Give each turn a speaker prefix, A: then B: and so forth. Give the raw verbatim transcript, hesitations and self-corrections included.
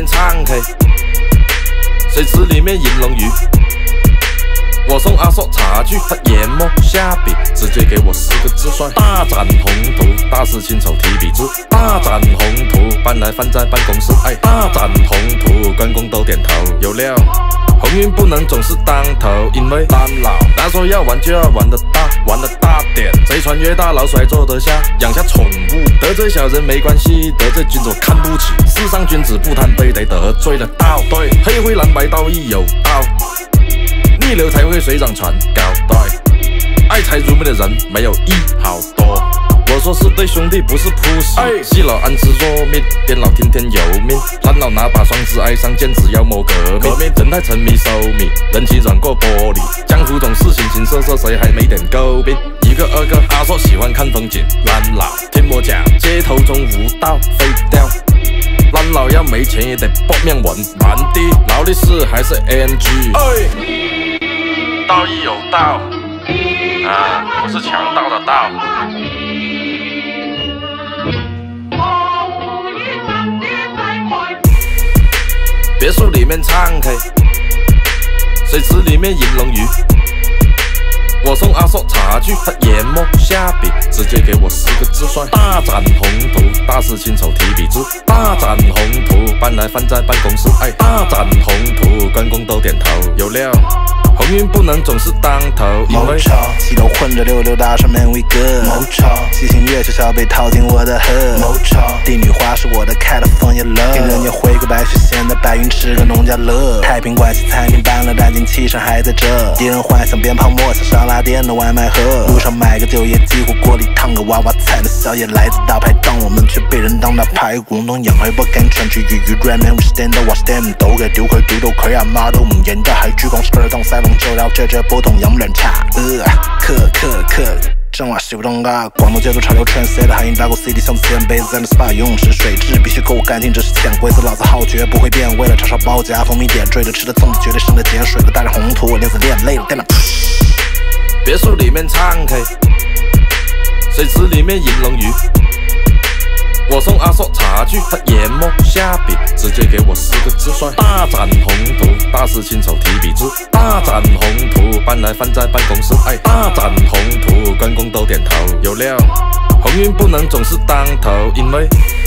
A: 唱 K， 水池里面银龙鱼。我送阿硕茶具，他研磨下笔，直接给我四个字帅：大展宏图。大事亲手提笔字，大展宏图，搬来放在办公室。哎，大展宏图，关公都点头。有料，鸿运不能总是当头，因为当老。他说要玩就要玩得大，玩得大点。谁穿越大老鼠还坐得下，养下宠物。得罪小人没关系，得罪君子我看不起。世上君子不贪杯，得得罪了道。对，黑灰蓝白道义有道。逆流才会水涨船高，对，爱财如命的人没有一好多。我说是对兄弟，不是扑死。细老安之若命，边老听天由命。蓝老拿把双子爱上剑，只妖魔革命。人太沉迷收米，人情软过玻璃。江湖总是形形色色，谁还没点诟病？一个二个阿硕喜欢看风景，蓝老听我讲，街头中无道废掉。蓝老要没钱也得搏命稳，蛮的劳力士还是 A M G。道义有道啊，不是强盗的盗。别墅里面唱 K， 水池里面银龙鱼。我送阿硕茶具，他研磨下笔，直接给我四个字帅：大展宏图。大事亲手提笔字，大展宏图，搬来放在办公室。哎，大展宏图，关公都点头。有料。鸿运不能总是当头，因为
B: 西楼混着溜溜大上面威哥。七星月小小被套进我的河。帝女花是我的开了枫叶乐，听人家回归白雪仙的白云吃个农家乐。太平关系餐厅搬了，但精气神还在这。敌人幻想鞭炮莫想沙拉店的外卖盒。路上买个酒也几乎锅里烫个娃娃菜的宵夜来自大排档，我们却被人当大排骨弄养黑不敢穿去鱼鱼 rap man we stand up watch them 都给丢块丢都亏啊妈都唔认得还鞠躬 skirt 当塞龙就绕这这不同样人差。呃，克克克。正话修正啊，广东节奏潮流 trendsetter， 海印打过 C D 像自前辈子在那 S P A 泳池水质必须够干净，这是潜规则，老子好绝不会变。为了炒烧包夹，蜂蜜点缀的吃的粽子绝对生的碱水的大着红图，我链子练累了电脑。
A: 别墅里面唱 K， 水池里面银龙鱼。我送阿硕茶具，他研磨下笔，直接给我四个字帅：大展宏图。大事亲手提笔字，大展宏图，搬来放在办公室。哎，大展宏图，关公都点头。有料，鸿运不能总是当头，因为